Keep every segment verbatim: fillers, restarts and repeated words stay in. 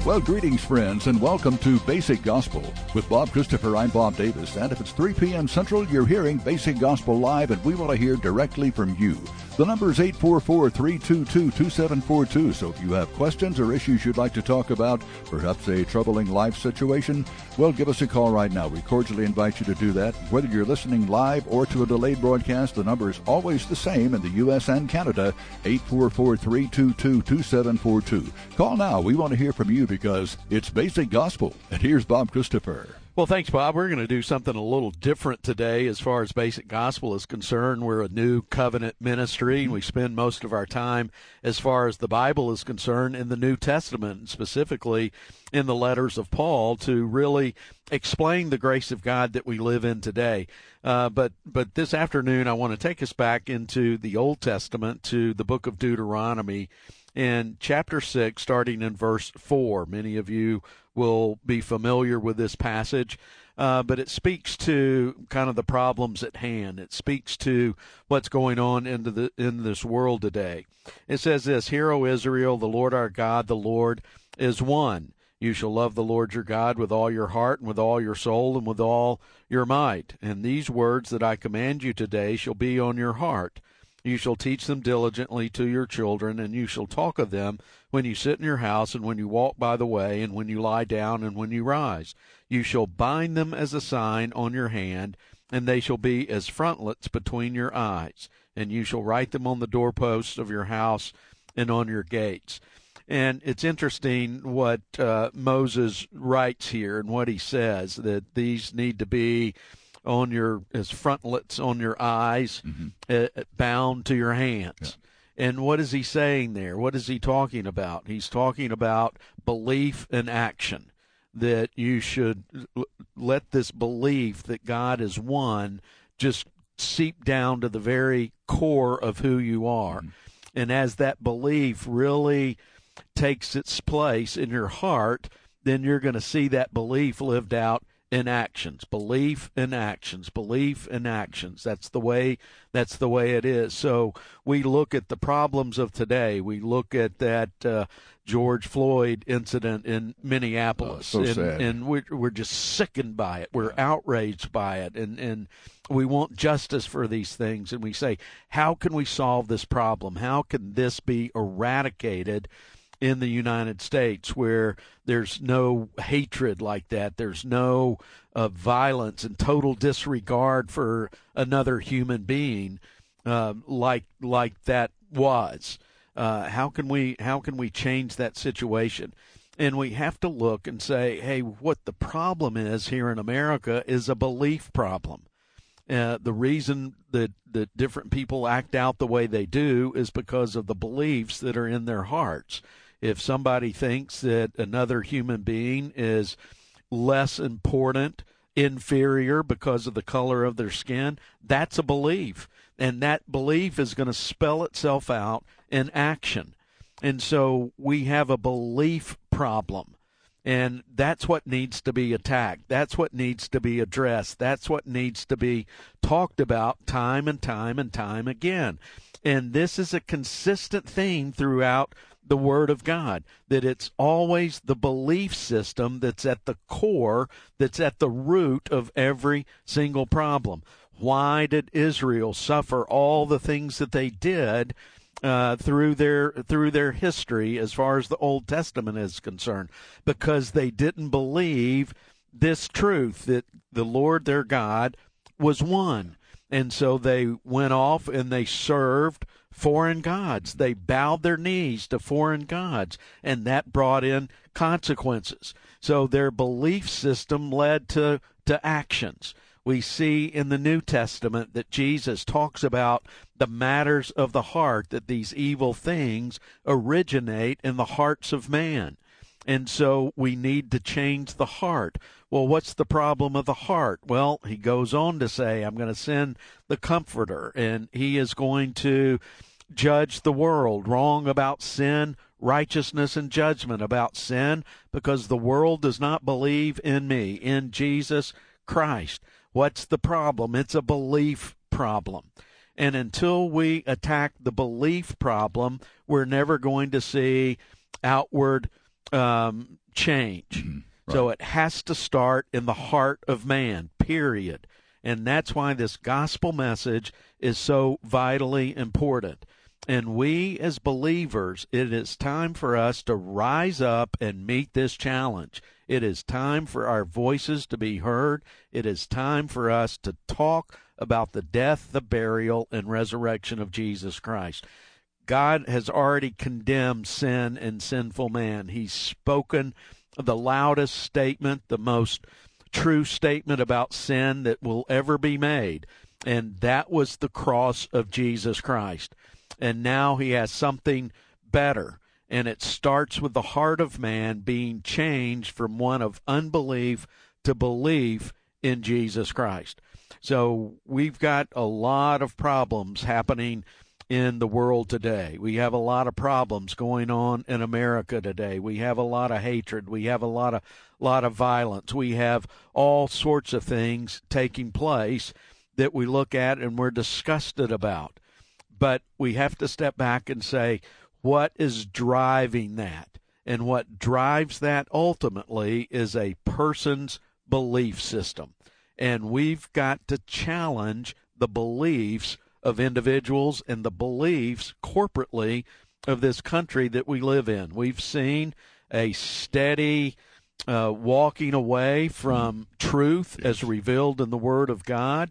Well, greetings, friends, and welcome to Basic Gospel. With Bob Christopher, I'm Bob Davis, and if it's three p.m. Central, you're hearing Basic Gospel Live, and we want to hear directly from you. The number is eight four four, three two two, two seven four two, so if you have questions or issues you'd like to talk about, perhaps a troubling life situation, well, give us a call right now. We cordially invite you to do that. Whether you're listening live or to a delayed broadcast, the number is always the same in the U S and Canada, eight four four, three two two, two seven four two. Call now. We want to hear from you because it's Basic Gospel. And here's Bob Christopher. Well, thanks, Bob. We're going to do something a little different today as far as Basic Gospel is concerned. We're a new covenant ministry, and we spend most of our time, as far as the Bible is concerned, in the New Testament, and specifically in the letters of Paul, to really explain the grace of God that we live in today. Uh, but but this afternoon, I want to take us back into the Old Testament, to the book of Deuteronomy, in chapter six, starting in verse four. Many of you will be familiar with this passage, uh, but it speaks to kind of the problems at hand. It speaks to what's going on into the in this world today. It says this: "Hear, O Israel, the Lord our God, the Lord is one. You shall love the Lord your God with all your heart and with all your soul and with all your might. And these words that I command you today shall be on your heart. You shall teach them diligently to your children, and you shall talk of them when you sit in your house, and when you walk by the way, and when you lie down, and when you rise. You shall bind them as a sign on your hand, and they shall be as frontlets between your eyes. And you shall write them on the doorposts of your house and on your gates." And it's interesting what uh, Moses writes here and what he says, that these need to be on your, as frontlets on your eyes, mm-hmm. uh, bound to your hands. Yeah. And what is he saying there? What is he talking about? He's talking about belief and action, that you should l- let this belief that God is one just seep down to the very core of who you are. Mm-hmm. And as that belief really takes its place in your heart, then you're going to see that belief lived out in actions. Belief in actions. Belief in actions. That's the way that's the way it is. So we look at the problems of today. We look at that uh, George Floyd incident in Minneapolis, oh, so and, sad. and we're, we're just sickened by it. We're outraged by it, and, and we want justice for these things. And we say, how can we solve this problem? How can this be eradicated in the United States, where there's no hatred like that, there's no uh, violence and total disregard for another human being uh, like like that was? Uh, how can we how can we change that situation? And we have to look and say, hey, what the problem is here in America is a belief problem. Uh, the reason that, that different people act out the way they do is because of the beliefs that are in their hearts. If somebody thinks that another human being is less important, inferior because of the color of their skin, that's a belief. And that belief is going to spell itself out in action. And so we have a belief problem. And that's what needs to be attacked. That's what needs to be addressed. That's what needs to be talked about time and time and time again. And this is a consistent theme throughout the Word of God, that it's always the belief system that's at the core, that's at the root of every single problem. Why did Israel suffer all the things that they did uh, through their through their history as far as the Old Testament is concerned? Because they didn't believe this truth, that the Lord their God was one. And so they went off and they served foreign gods. They bowed their knees to foreign gods, and that brought in consequences. So their belief system led to, to actions. We see in the New Testament that Jesus talks about the matters of the heart, that these evil things originate in the hearts of man. And so we need to change the heart. Well, what's the problem of the heart? Well, he goes on to say, I'm going to send the Comforter, and he is going to judge the world wrong about sin, righteousness, and judgment about sin, because the world does not believe in me, in Jesus Christ. What's the problem? It's a belief problem. And until we attack the belief problem, we're never going to see outward um, change. Mm-hmm. Right. So it has to start in the heart of man, period. And that's why this gospel message is so vitally important. And we as believers, it is time for us to rise up and meet this challenge. It is time for our voices to be heard. It is time for us to talk about the death, the burial, and resurrection of Jesus Christ. God has already condemned sin and sinful man. He's spoken the loudest statement, the most true statement about sin that will ever be made. And that was the cross of Jesus Christ. And now he has something better. And it starts with the heart of man being changed from one of unbelief to belief in Jesus Christ. So we've got a lot of problems happening in the world today. We have a lot of problems going on in America today. We have a lot of hatred. We have a lot of lot of violence. We have all sorts of things taking place that we look at and we're disgusted about. But we have to step back and say, what is driving that? And what drives that ultimately is a person's belief system. And we've got to challenge the beliefs of individuals and the beliefs corporately of this country that we live in. We've seen a steady uh, walking away from truth as revealed in the Word of God.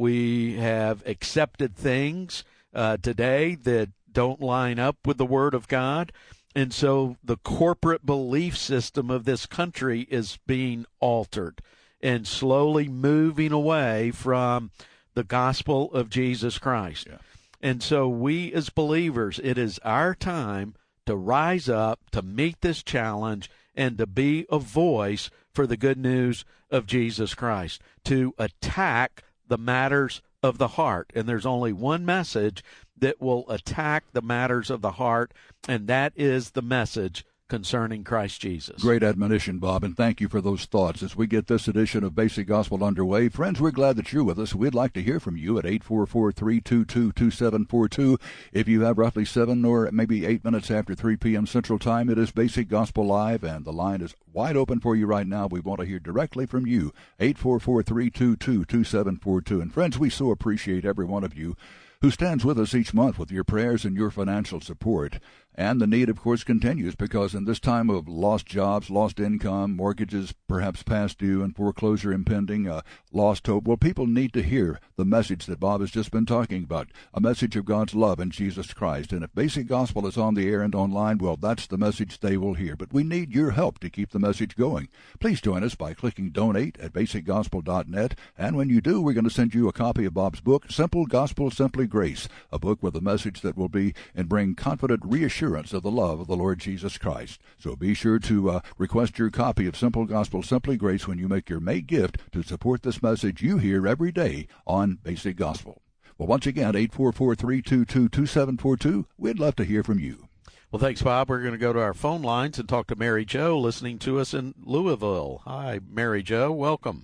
We have accepted things uh, today that don't line up with the Word of God. And so the corporate belief system of this country is being altered and slowly moving away from the gospel of Jesus Christ. Yeah. And so we as believers, it is our time to rise up, to meet this challenge, and to be a voice for the good news of Jesus Christ, to attack the matters of the heart. And there's only one message that will attack the matters of the heart, and that is the message concerning Christ Jesus. Great admonition, Bob, and thank you for those thoughts. As we get this edition of Basic Gospel underway, friends, we're glad that you're with us. We'd like to hear from you at eight four four, three two two, two seven four two. If you have roughly seven or maybe eight minutes after three p.m. Central Time, it is Basic Gospel Live, and the line is wide open for you right now. We want to hear directly from you, eight four four, three two two, two seven four two. And friends, we so appreciate every one of you who stands with us each month with your prayers and your financial support. And the need, of course, continues because in this time of lost jobs, lost income, mortgages perhaps past due, and foreclosure impending, uh, lost hope, well, people need to hear the message that Bob has just been talking about, a message of God's love in Jesus Christ. And if Basic Gospel is on the air and online, well, that's the message they will hear. But we need your help to keep the message going. Please join us by clicking Donate at basic gospel dot net. And when you do, we're going to send you a copy of Bob's book, Simple Gospel, Simply Grace, a book with a message that will be and bring confident reassurance of the love of the Lord Jesus Christ. So be sure to uh, request your copy of Simple Gospel, Simply Grace when you make your May gift to support this message you hear every day on Basic Gospel. Well, once again, eight four four, three two two, two seven four two. We'd love to hear from you. Well, thanks, Bob. We're going to go to our phone lines and talk to Mary Jo, listening to us in Louisville. Hi, Mary Jo. Welcome.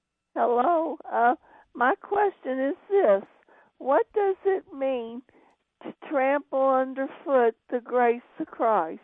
Hello. Uh, my question is this. What does it mean to trample underfoot the grace of Christ?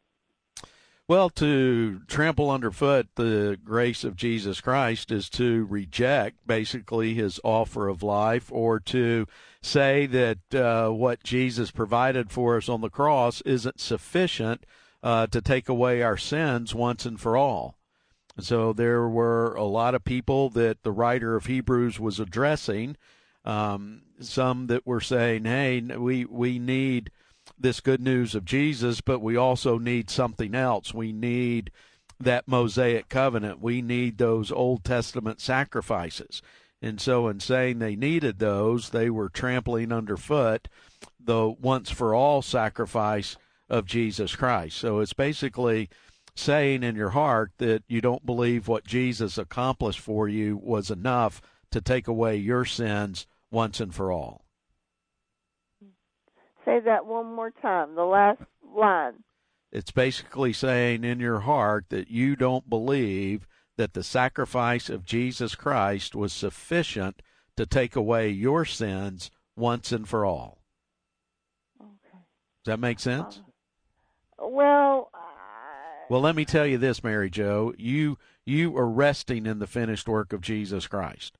Well, to trample underfoot the grace of Jesus Christ is to reject basically his offer of life, or to say that uh, what Jesus provided for us on the cross isn't sufficient uh, to take away our sins once and for all. And so there were a lot of people that the writer of Hebrews was addressing, um, some that were saying, hey, we, we need this good news of Jesus, but we also need something else. We need that Mosaic covenant. We need those Old Testament sacrifices. And so in saying they needed those, they were trampling underfoot the once-for-all sacrifice of Jesus Christ. So it's basically saying in your heart that you don't believe what Jesus accomplished for you was enough to take away your sins once and for all. Say that one more time, the last line. It's basically saying in your heart that you don't believe that the sacrifice of Jesus Christ was sufficient to take away your sins once and for all. Okay. Does that make sense? Uh, well, uh, Well, let me tell you this, Mary Jo. You you are resting in the finished work of Jesus Christ.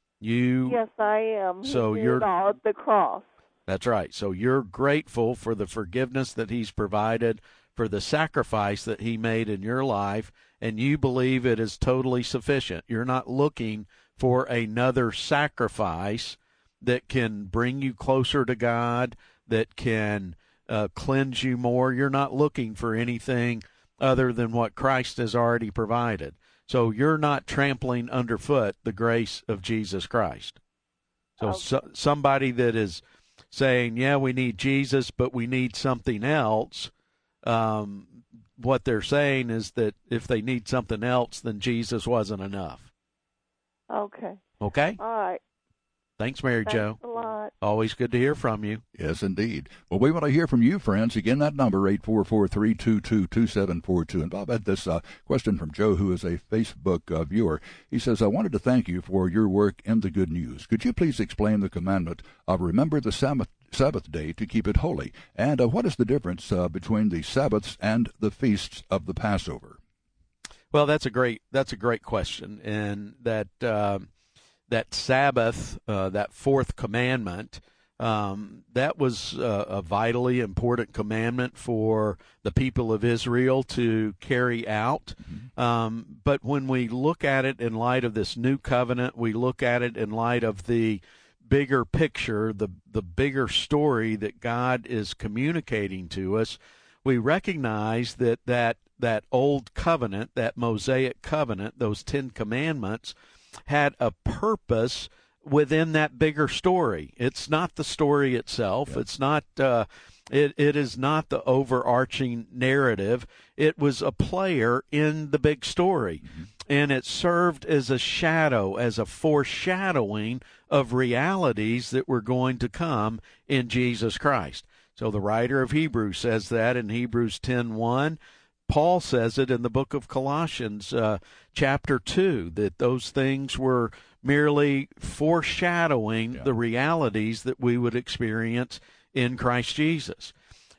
You Yes, I am. So he did you're it all at the cross. That's right. So you're grateful for the forgiveness that he's provided, for the sacrifice that he made in your life, and you believe it is totally sufficient. You're not looking for another sacrifice that can bring you closer to God, that can uh, cleanse you more. You're not looking for anything other than what Christ has already provided. So you're not trampling underfoot the grace of Jesus Christ. So, Okay. so somebody that is saying, yeah, we need Jesus, but we need something else, um, what they're saying is that if they need something else, then Jesus wasn't enough. Okay. Okay? All right. Thanks, Mary Thanks Jo. a lot. Always good to hear from you. Yes, indeed. Well, we want to hear from you, friends. Again, that number, eight four four, three two two, two seven four two. And Bob had this uh, question from Joe, who is a Facebook uh, viewer. He says, I wanted to thank you for your work in the good news. Could you please explain the commandment of remember the Sabbath, Sabbath day to keep it holy? And uh, what is the difference uh, between the Sabbaths and the feasts of the Passover? Well, that's a great that's a great question, and that uh, that Sabbath, uh, that fourth commandment, um, that was uh, a vitally important commandment for the people of Israel to carry out. Mm-hmm. Um, but when we look at it in light of this new covenant, we look at it in light of the bigger picture, the the bigger story that God is communicating to us. We recognize that that that old covenant, that Mosaic covenant, those Ten Commandments, had a purpose within that bigger story. It's not the story itself. Yep. It's not. Uh, it it is not the overarching narrative. It was a player in the big story, mm-hmm. and it served as a shadow, as a foreshadowing of realities that were going to come in Jesus Christ. So the writer of Hebrews says that in Hebrews ten one. Paul says it in the book of Colossians, uh, chapter two, that those things were merely foreshadowing yeah. the realities that we would experience in Christ Jesus.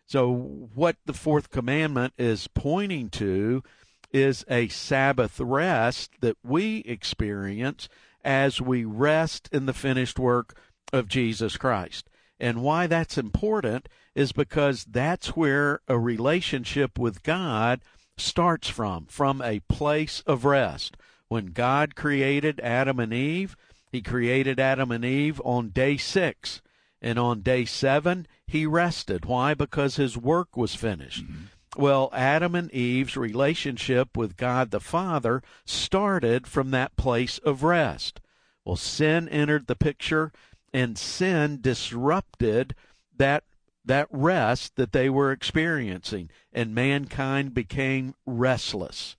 So what the fourth commandment is pointing to is a Sabbath rest that we experience as we rest in the finished work of Jesus Christ. And why that's important is because that's where a relationship with God starts from, from a place of rest. When God created Adam and Eve, he created Adam and Eve on day six. And on day seven, he rested. Why? Because his work was finished. Mm-hmm. Well, Adam and Eve's relationship with God the Father started from that place of rest. Well, sin entered the picture, and sin disrupted that that rest that they were experiencing, and mankind became restless.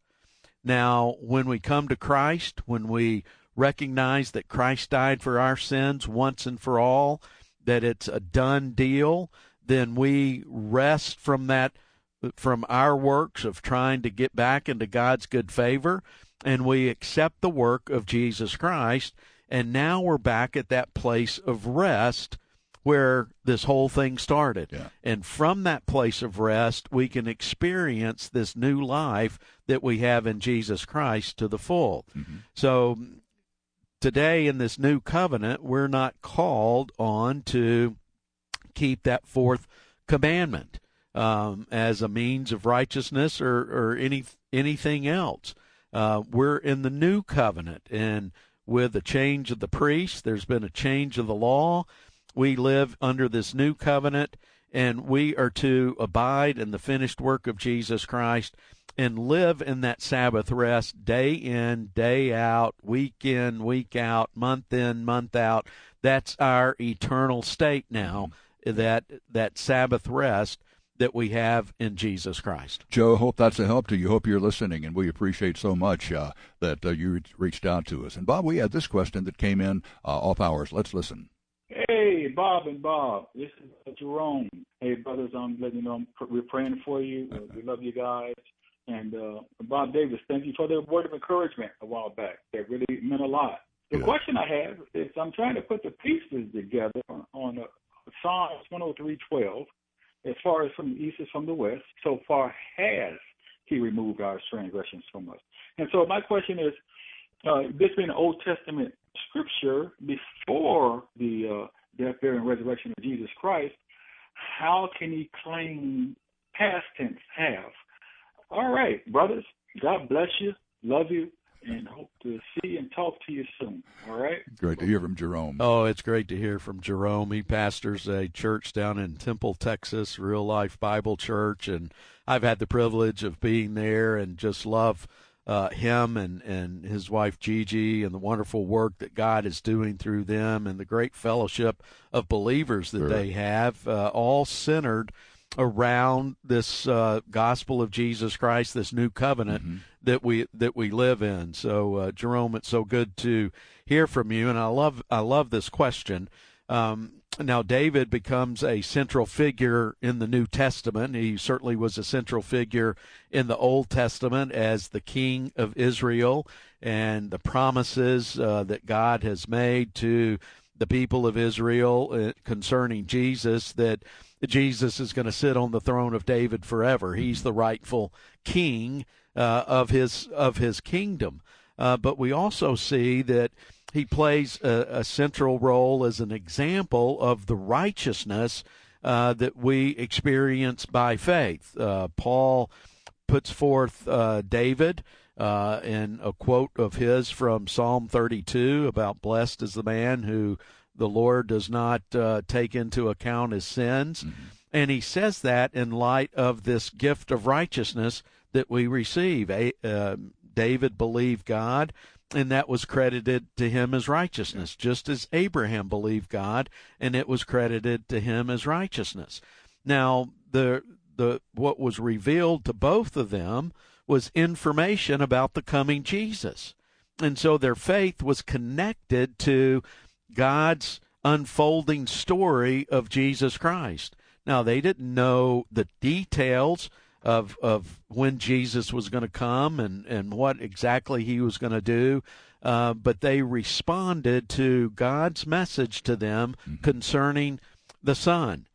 Now, when we come to Christ, when we recognize that Christ died for our sins once and for all, that it's a done deal, then we rest from that, from our works of trying to get back into God's good favor, and we accept the work of Jesus Christ, and now we're back at that place of rest where this whole thing started. Yeah. And from that place of rest, we can experience this new life that we have in Jesus Christ to the full. Mm-hmm. So today in this new covenant, we're not called on to keep that fourth commandment um, as a means of righteousness or, or any anything else. Uh, we're in the new covenant, and with the change of the priest, there's been a change of the law. We live under this new covenant, and we are to abide in the finished work of Jesus Christ and live in that Sabbath rest day in, day out, week in, week out, month in, month out. That's our eternal state now, that that Sabbath rest that we have in Jesus Christ. Joe, hope that's a help to you. Hope you're listening, and we appreciate so much uh, that uh, you reached out to us. And, Bob, we had this question that came in uh, off hours. Let's listen. Hey, Bob and Bob. This is Jerome. Hey, brothers, I'm letting you know I'm, we're praying for you. Uh, we love you guys. And uh, Bob Davis, thank you for the word of encouragement a while back. That really meant a lot. The yeah. question I have is I'm trying to put the pieces together on, on uh, Psalms one oh three twelve. As far as from the east is from the west, so far has he removed our transgressions from us. And so my question is, uh, this being an Old Testament scripture before the uh, death, burial, and resurrection of Jesus Christ, how can he claim past tense have? All right, brothers, God bless you, love you, and hope to see and talk to you soon. All right? Great to hear from Jerome. Oh, it's great to hear from Jerome. He pastors a church down in Temple, Texas, Real Life Bible Church, and I've had the privilege of being there and just love uh, him and, and his wife Gigi and the wonderful work that God is doing through them and the great fellowship of believers that sure. they have, uh, all centered around this uh, gospel of Jesus Christ, this new covenant mm-hmm. that we that we live in. So, uh, Jerome, it's so good to hear from you, and I love I love this question. Um, now, David becomes a central figure in the New Testament. He certainly was a central figure in the Old Testament as the king of Israel and the promises uh, that God has made to the people of Israel uh, concerning Jesus, that Jesus is going to sit on the throne of David forever. He's the rightful king uh, of his of his kingdom. Uh, but we also see that he plays a, a central role as an example of the righteousness uh, that we experience by faith. Uh, Paul puts forth uh, David uh, in a quote of his from Psalm thirty-two about blessed is the man who the Lord does not uh, take into account his sins. Mm-hmm. And he says that in light of this gift of righteousness that we receive. A, uh, David believed God, and that was credited to him as righteousness, just as Abraham believed God, and it was credited to him as righteousness. Now, the the what was revealed to both of them was information about the coming Jesus. And so their faith was connected to God's unfolding story of Jesus Christ. Now, they didn't know the details of of when Jesus was going to come and, and what exactly he was going to do, uh, but they responded to God's message to them mm-hmm. concerning the Son.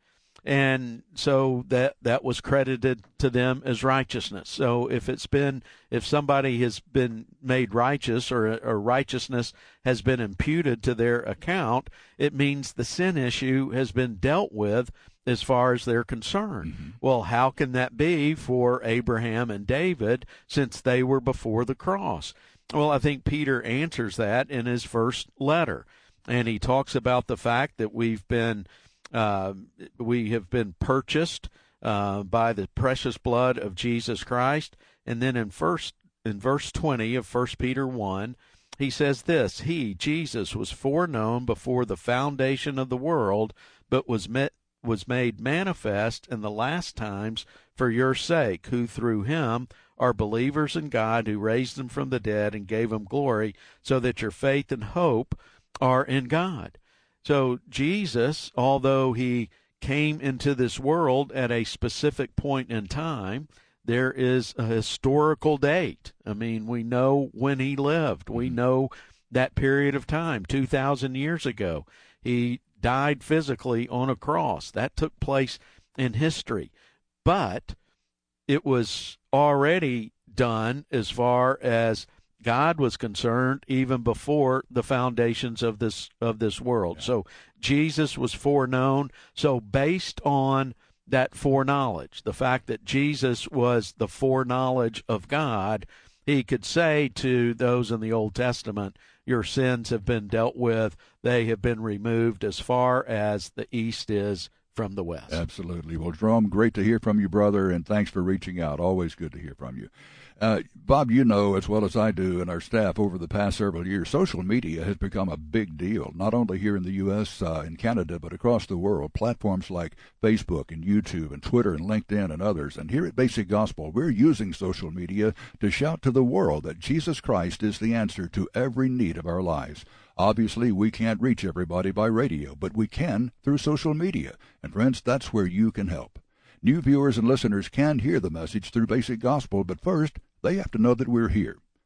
And so that that was credited to them as righteousness. So if it's been, if somebody has been made righteous or, or righteousness has been imputed to their account, it means the sin issue has been dealt with as far as they're concerned. Mm-hmm. Well, how can that be for Abraham and David since they were before the cross? Well, I think Peter answers that in his first letter. And he talks about the fact that we've been Uh, we have been purchased uh, by the precious blood of Jesus Christ. And then in first in verse twenty of First Peter one, he says this: He, Jesus, was foreknown before the foundation of the world, but was met, was made manifest in the last times for your sake, who through him are believers in God, who raised him from the dead and gave him glory, so that your faith and hope are in God. So Jesus, although he came into this world at a specific point in time, there is a historical date. I mean, we know when he lived. We know that period of time, two thousand years ago. He died physically on a cross. That took place in history. But it was already done as far as God was concerned even before the foundations of this of this world. Yeah. So Jesus was foreknown. So based on that foreknowledge, the fact that Jesus was the foreknowledge of God, he could say to those in the Old Testament, your sins have been dealt with. They have been removed as far as the east is from the west. Absolutely. Well, Jerome, great to hear from you, brother, and thanks for reaching out. Always good to hear from you. Uh, Bob, you know as well as I do and our staff over the past several years, social media has become a big deal, not only here in the U S uh, and Canada, but across the world. Platforms like Facebook and YouTube and Twitter and LinkedIn and others. And here at Basic Gospel, we're using social media to shout to the world that Jesus Christ is the answer to every need of our lives. Obviously, we can't reach everybody by radio, but we can through social media. And friends, that's where you can help. New viewers and listeners can hear the message through Basic Gospel, but first, they have to know that we're here.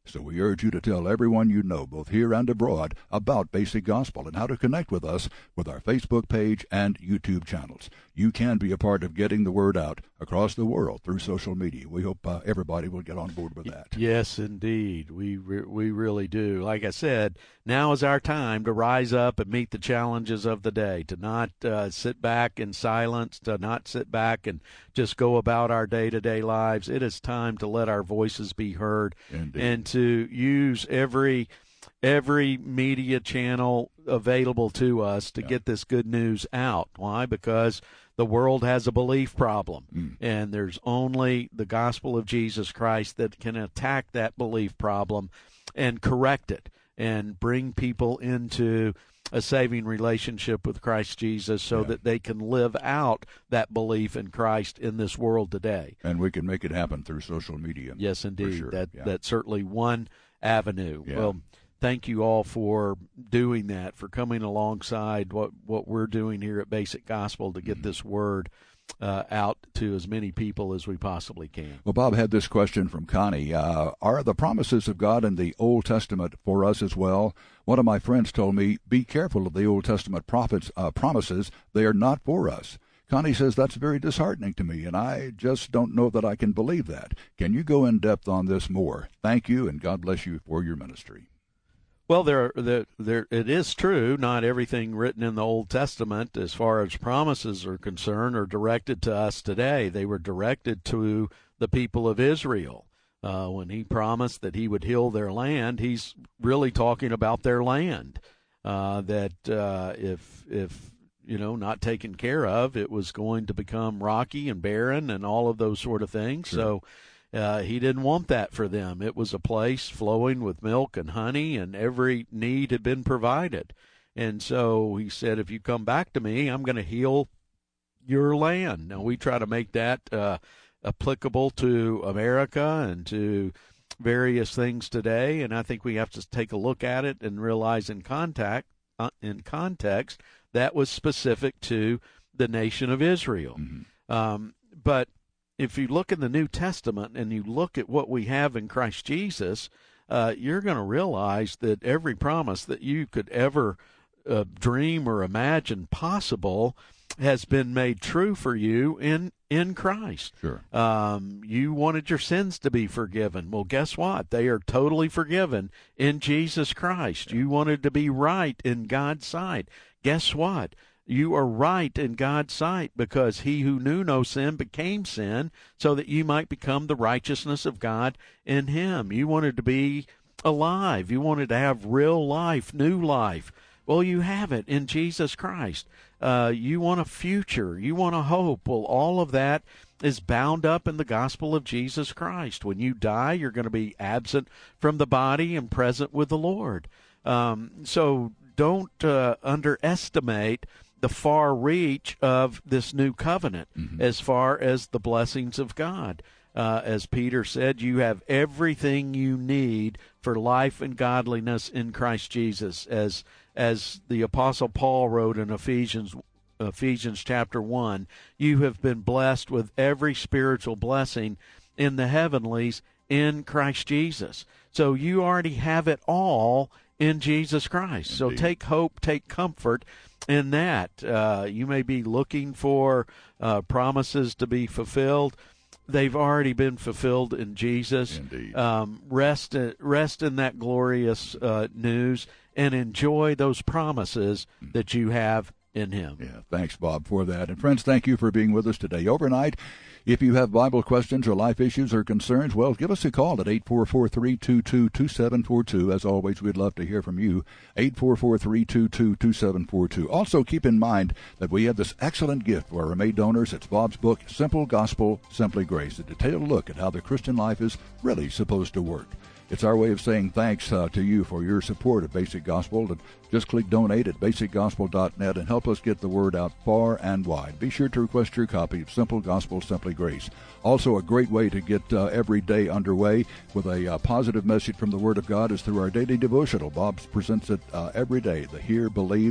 So we urge you to tell everyone you know, both here and abroad, about Basic Gospel and how to connect with us with our Facebook page and YouTube channels. You can be a part of getting the word out across the world through social media. We hope uh, everybody will get on board with that. Yes, indeed. We re- we really do. Like I said, now is our time to rise up and meet the challenges of the day, to not uh, sit back in silence, to not sit back and just go about our day-to-day lives. It is time to let our voices be heard. Indeed. And to use every every media channel available to us to yeah. get this good news out. Why? Because the world has a belief problem, mm. and there's only the gospel of Jesus Christ that can attack that belief problem and correct it and bring people into a saving relationship with Christ Jesus so yeah. that they can live out that belief in Christ in this world today. And we can make it happen through social media. Yes, indeed. Sure. That yeah. That's certainly one avenue. Yeah. Well, thank you all for doing that, for coming alongside what, what we're doing here at Basic Gospel to get mm-hmm. this word uh, out to as many people as we possibly can. Well, Bob had this question from Connie. Uh, are the promises of God in the Old Testament for us as well? One of my friends told me, be careful of the Old Testament prophets' uh, promises. They are not for us. Connie says that's very disheartening to me, and I just don't know that I can believe that. Can you go in depth on this more? Thank you, and God bless you for your ministry. Well, there, there, there, it is true. Not everything written in the Old Testament, as far as promises are concerned, are directed to us today. They were directed to the people of Israel. Uh, when he promised that he would heal their land, he's really talking about their land. Uh, that uh, if, if you know, not taken care of, it was going to become rocky and barren and all of those sort of things. Sure. So. Uh, he didn't want that for them. It was a place flowing with milk and honey, and every need had been provided. And so he said, if you come back to me, I'm going to heal your land. Now, we try to make that uh, applicable to America and to various things today, and I think we have to take a look at it and realize in contact, uh, in context that was specific to the nation of Israel. Mm-hmm. Um, but if you look in the New Testament and you look at what we have in Christ Jesus, uh, you're going to realize that every promise that you could ever uh, dream or imagine possible has been made true for you in, in Christ. Sure. Um, you wanted your sins to be forgiven. Well, guess what? They are totally forgiven in Jesus Christ. Yeah. You wanted to be right in God's sight. Guess what? You are right in God's sight because he who knew no sin became sin so that you might become the righteousness of God in him. You wanted to be alive. You wanted to have real life, new life. Well, you have it in Jesus Christ. Uh, you want a future. You want a hope. Well, all of that is bound up in the gospel of Jesus Christ. When you die, you're going to be absent from the body and present with the Lord. Um, so don't uh, underestimate the far reach of this new covenant mm-hmm. as far as the blessings of God. Uh, as Peter said, you have everything you need for life and godliness in Christ Jesus. As as the Apostle Paul wrote in Ephesians Ephesians chapter one, you have been blessed with every spiritual blessing in the heavenlies in Christ Jesus. So you already have it all in Jesus Christ. Indeed. So take hope, take comfort in that. Uh, you may be looking for uh, promises to be fulfilled. They've already been fulfilled in Jesus. Indeed. Um, rest, rest in that glorious uh, news and enjoy those promises that you have in him. Yeah, thanks, Bob, for that. And friends, thank you for being with us today. Overnight, if you have Bible questions or life issues or concerns, well, give us a call at eight four four, three two two, two seven four two. As always, we'd love to hear from you. eight four four, three two two, two seven four two. Also, keep in mind that we have this excellent gift for our May donors. It's Bob's book, Simple Gospel, Simply Grace, a detailed look at how the Christian life is really supposed to work. It's our way of saying thanks uh, to you for your support of Basic Gospel. And just click donate at basic gospel dot net and help us get the word out far and wide. Be sure to request your copy of Simple Gospel, Simply Grace. Also, a great way to get uh, every day underway with a uh, positive message from the Word of God is through our daily devotional. Bob presents it uh, every day, the Hear, Believe,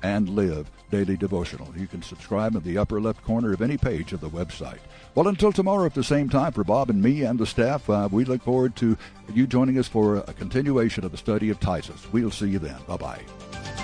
and Live daily devotional. You can subscribe in the upper left corner of any page of the website. Well, until tomorrow at the same time, for Bob and me and the staff, uh, we look forward to you joining us for a continuation of the study of Titus. We'll see you then. Bye-bye.